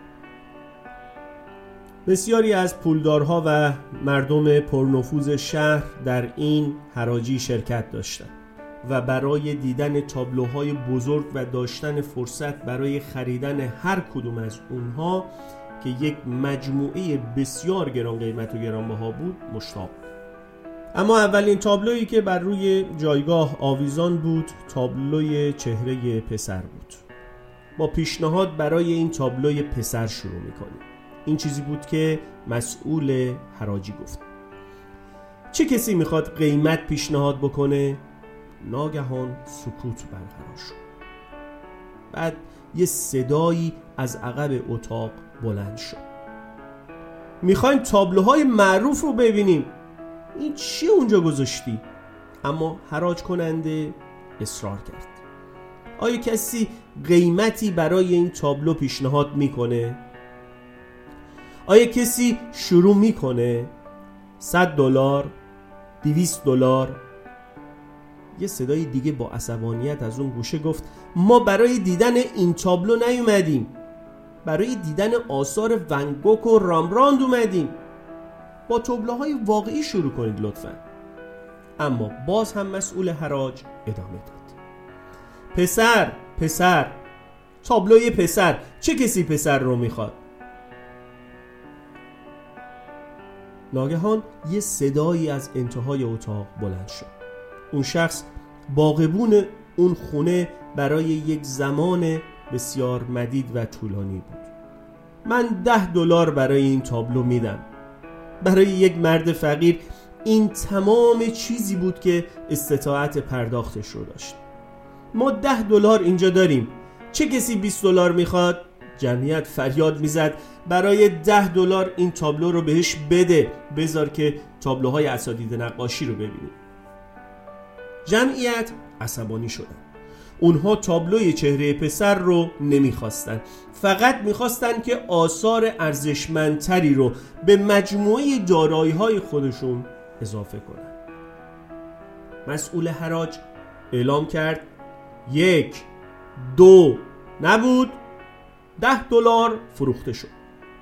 A: بسیاری از پولدارها و مردم پرنفوذ شهر در این حراجی شرکت داشتند و برای دیدن تابلوهای بزرگ و داشتن فرصت برای خریدن هر کدوم از اونها که یک مجموعه بسیار گران قیمت و گرانبها بود مشتاق. اما اولین تابلویی که بر روی جایگاه آویزان بود تابلوی چهره پسر بود. با پیشنهاد برای این تابلوی پسر شروع میکنیم. این چیزی بود که مسئول حراجی گفت. چه کسی میخواد قیمت پیشنهاد بکنه؟ ناگهان سکوت برقرار شد. بعد یه صدایی از عقب اتاق بلند شد. میخوایم تابلوهای معروف رو ببینیم. این چی اونجا گذاشتی؟ اما حراج کننده اصرار کرد. آیا کسی قیمتی برای این تابلو پیشنهاد میکنه؟ آیا کسی شروع میکنه؟ $100 $200؟ یه صدای دیگه با عصبانیت از اون گوشه گفت ما برای دیدن این تابلو نیومدیم، برای دیدن آثار ون گوگ و رامبراند اومدیم. با تابلوهای واقعی شروع کنید لطفا. اما باز هم مسئول حراج ادامه داد. پسر تابلوی پسر. چه کسی پسر رو میخواد؟ ناگهان یه صدایی از انتهای اتاق بلند شد. اون شخص باغبون اون خونه برای یک زمان بسیار مدید و طولانی بود. من $10 برای این تابلو میدم. برای یک مرد فقیر این تمام چیزی بود که استطاعت پرداختش رو داشت. ما $10 اینجا داریم. چه کسی $20 میخواد؟ جمعیت فریاد میزد برای $10 این تابلو رو بهش بده، بذار که تابلوهای اساتید نقاشی رو ببینیم. جمعیت عصبانی شدن. اونها تابلوی چهره پسر رو نمیخواستن، فقط میخواستن که آثار ارزشمندتری رو به مجموعه دارایی‌های خودشون اضافه کنن. مسئول حراج اعلام کرد 1 2 نبود، $10 فروخته شد.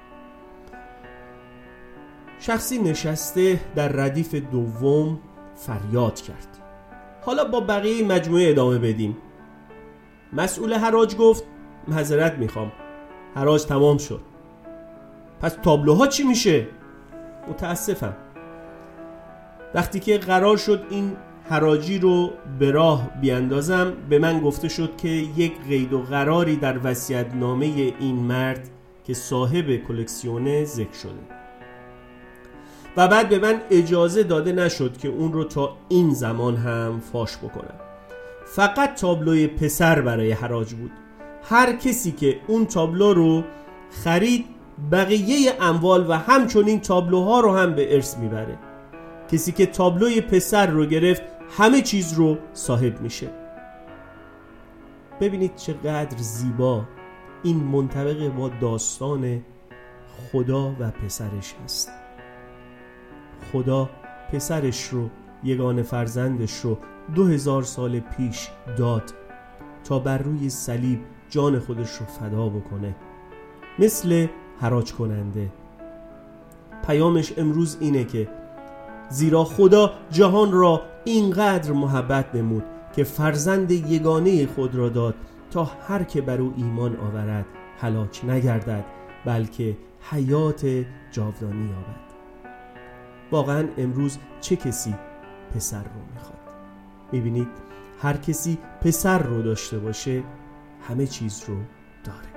A: شخصی نشسته در ردیف دوم فریاد کرد حالا با بقیه مجموعه ادامه بدیم. مسئول حراج گفت معذرت میخوام، حراج تمام شد. پس تابلوها چی میشه؟ متاسفم. وقتی که قرار شد این حراجی رو به راه بیاندازم به من گفته شد که یک قید و قراری در وصیت‌نامه این مرد که صاحب کلکسیونه ذکر شده و بعد به من اجازه داده نشد که اون رو تا این زمان هم فاش بکنم. فقط تابلوی پسر برای حراج بود. هر کسی که اون تابلو رو خرید بقیه اموال و همچنین تابلوها رو هم به ارث میبره. کسی که تابلوی پسر رو گرفت همه چیز رو صاحب میشه. ببینید چقدر زیبا این منطبق با داستان خدا و پسرش هست. خدا پسرش رو، یگانه فرزندش رو 2000 سال پیش داد تا بر روی صلیب جان خودش رو فدا بکنه، مثل حراج کننده. پیامش امروز اینه که زیرا خدا جهان را اینقدر محبت نمود که فرزند یگانه خود را داد تا هر که بر او ایمان آورد هلاک نگردد بلکه حیات جاودانی یابد. واقعا امروز چه کسی پسر رو میخواد؟ میبینید هر کسی پسر رو داشته باشه همه چیز رو داره.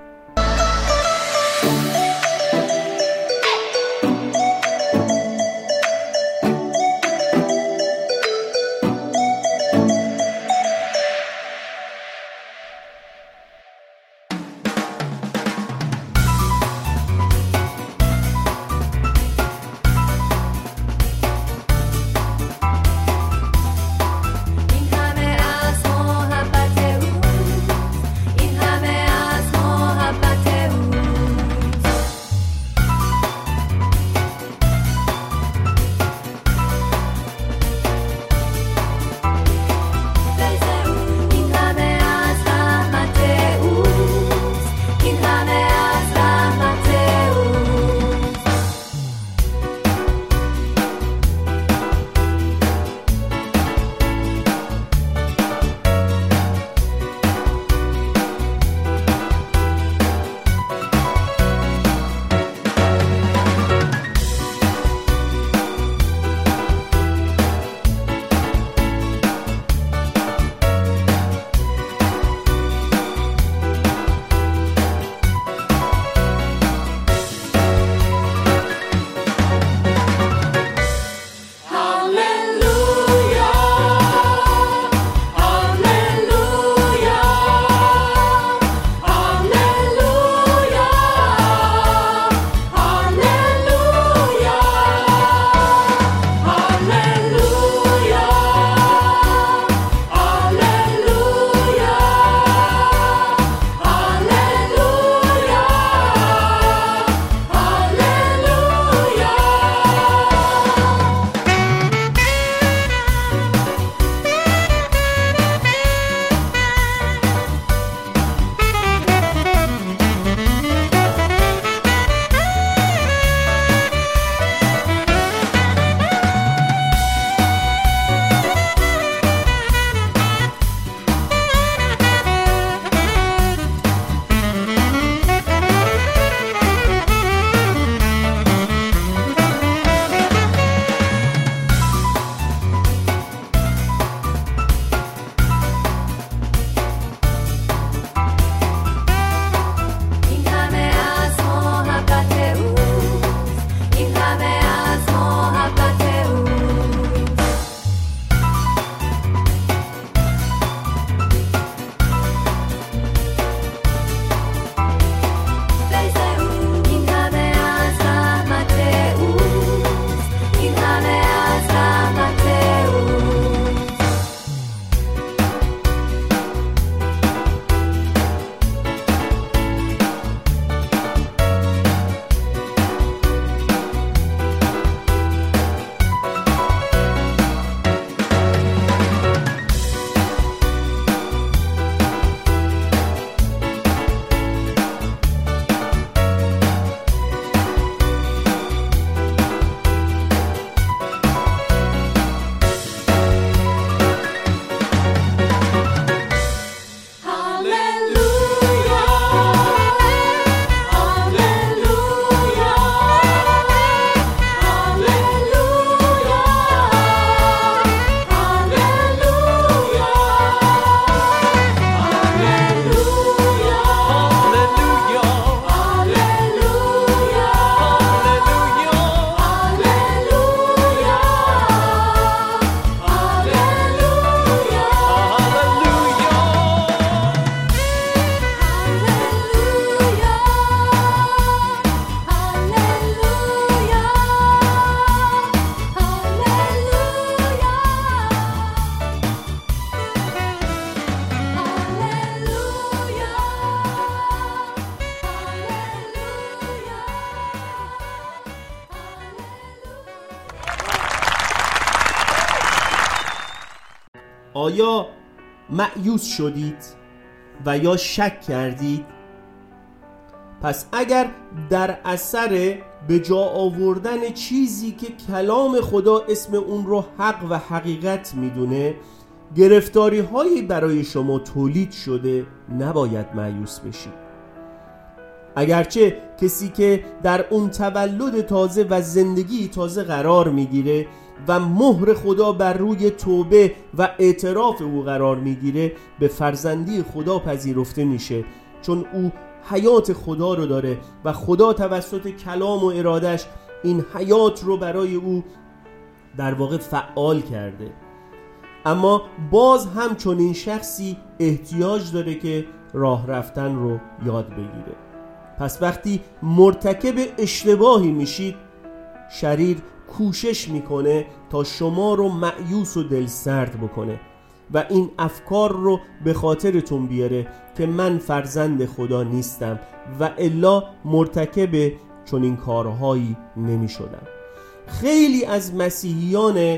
A: آیا مأیوس شدید و یا شک کردید؟ پس اگر در اثر به جا آوردن چیزی که کلام خدا اسم اون رو حق و حقیقت میدونه گرفتاری هایی برای شما تولید شده، نباید مایوس بشید. اگرچه کسی که در اون تولد تازه و زندگی تازه قرار میگیره و مهر خدا بر روی توبه و اعتراف او قرار میگیره، به فرزندی خدا پذیرفته میشه، چون او حیات خدا رو داره و خدا توسط کلام و ارادش این حیات رو برای او در واقع فعال کرده. اما باز هم چون این شخصی احتیاج داره که راه رفتن رو یاد بگیره. پس وقتی مرتکب اشتباهی میشید، شریر کوشش میکنه تا شما رو مایوس و دلسرد بکنه و این افکار رو به خاطرتون بیاره که من فرزند خدا نیستم و الا مرتکب چون این کارهایی نمی شدم. خیلی از مسیحیان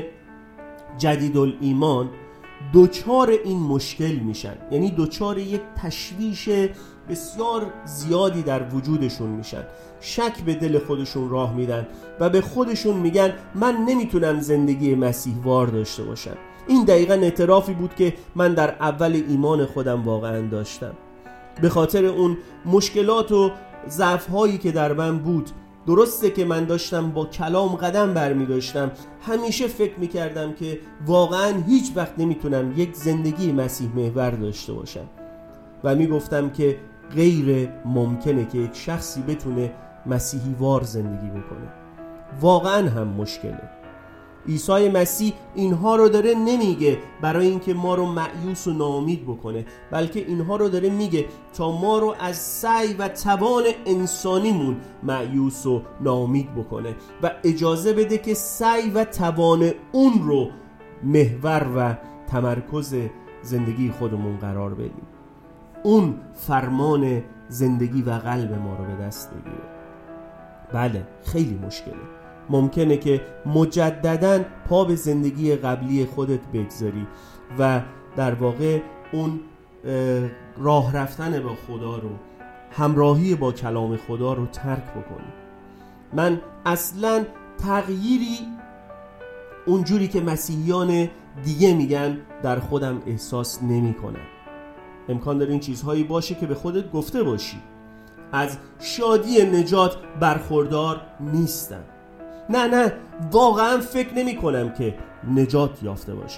A: جدیدالایمان دوچار این مشکل میشن، یعنی دوچار یک تشویش بسیار زیادی در وجودشون میشن، شک به دل خودشون راه میدن و به خودشون میگن من نمیتونم زندگی مسیحوار داشته باشم. این دقیقاً اعترافی بود که من در اول ایمان خودم واقعاً داشتم. به خاطر اون مشکلات و ضعف‌هایی که در من بود، درسته که من داشتم با کلام قدم برمی داشتم، همیشه فکر میکردم که واقعاً هیچ وقت نمیتونم یک زندگی مسیح محور داشته باشم و میگفتم که غیر ممکنه که یک شخصی بتونه مسیحی وار زندگی بکنه. واقعاً هم مشکله. عیسی مسیح اینها رو داره نمیگه برای اینکه ما رو مایوس و ناامید بکنه، بلکه اینها رو داره میگه تا ما رو از سعی و توان انسانیمون مایوس و ناامید بکنه و اجازه بده که سعی و توان اون رو محور و تمرکز زندگی خودمون قرار بدیم. اون فرمان زندگی و قلب ما رو به دست بگیره. بله، خیلی مشکله. ممکنه که مجدداً پا به زندگی قبلی خودت بگذاری و در واقع اون راه رفتن با خدا رو، همراهی با کلام خدا رو ترک بکنی. من اصلاً تغییری اونجوری که مسیحیان دیگه میگن در خودم احساس نمی کنم. امکان داره این چیزهایی باشه که به خودت گفته باشی. از شادی نجات برخوردار نیستم. نه واقعا فکر نمی کنم که نجات یافته باشم.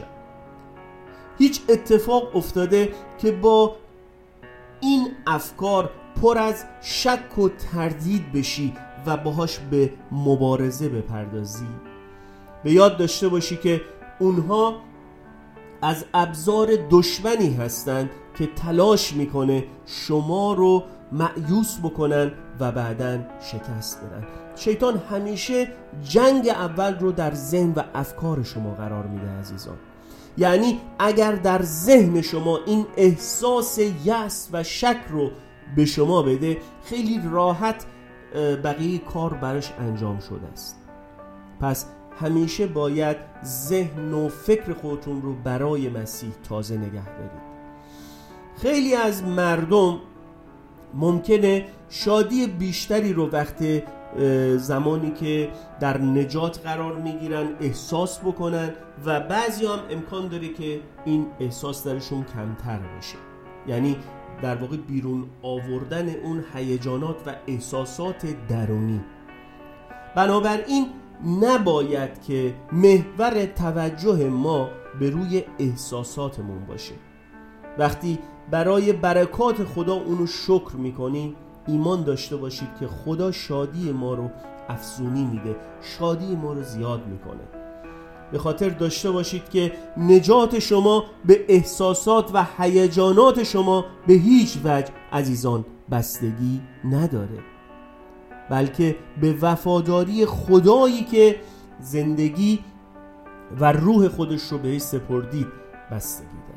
A: هیچ اتفاق افتاده که با این افکار پر از شک و تردید بشی و باهاش به مبارزه بپردازی؟ به یاد داشته باشی که اونها از ابزار دشمنی هستند که تلاش میکنه شما رو مایوس بکنن و بعداً شکست بدن. شیطان همیشه جنگ اول رو در ذهن و افکار شما قرار میده عزیزان. یعنی اگر در ذهن شما این احساس یأس و شک رو به شما بده، خیلی راحت بقیه کار براش انجام شده است. پس همیشه باید ذهن و فکر خودتون رو برای مسیح تازه نگه دارید. خیلی از مردم ممکنه شادی بیشتری رو وقتی زمانی که در نجات قرار میگیرن احساس بکنن و بعضی هم امکان داره که این احساس درشون کمتر باشه. یعنی در واقع بیرون آوردن اون هیجانات و احساسات درونی. بنابراین نباید که محور توجه ما به روی احساساتمون باشه. وقتی برای برکات خدا اونو شکر میکنیم، ایمان داشته باشید که خدا شادی ما رو افزونی میده، شادی ما رو زیاد میکنه. به خاطر داشته باشید که نجات شما به احساسات و هیجانات شما به هیچ وجه عزیزان بستگی نداره، بلکه به وفاداری خدایی که زندگی و روح خودش رو بهش سپردید بستگی داره.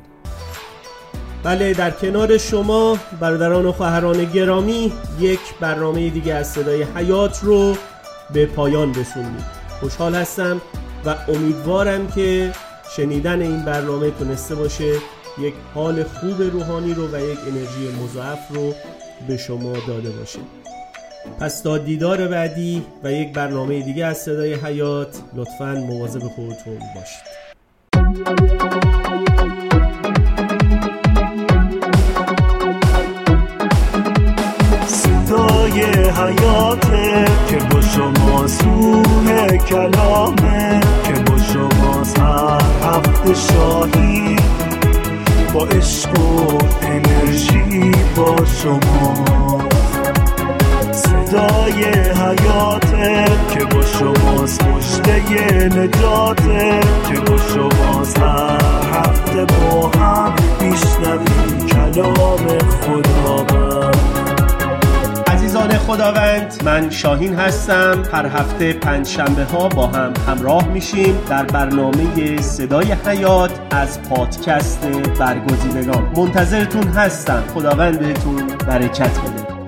A: بله، در کنار شما برادران و خواهران گرامی یک برنامه دیگه از صدای حیات رو به پایان رسوندیم. خوشحال هستم و امیدوارم که شنیدن این برنامه تونسته باشه یک حال خوب روحانی رو و یک انرژی مضاعف رو به شما داده باشه. پس تا دیدار بعدی و یک برنامه دیگه از صدای حیات، لطفاً مواظب خودتون باشید.
C: صدای حیاته که با شما سوه کلامه، که با شماست هر هفته شاهی، با عشق و انرژی با شما. صدای حیاته که با شماست مژده نجاته، که با شماست هر هفته با هم میشنویم کلام خداوند.
A: عزیزان خداوند، من شاهین هستم. هر هفته پنجشنبه ها با هم همراه میشیم در برنامه صدای حیات از پادکست برگزیدگان. منتظرتون هستم. خداوند بهتون برکت بده.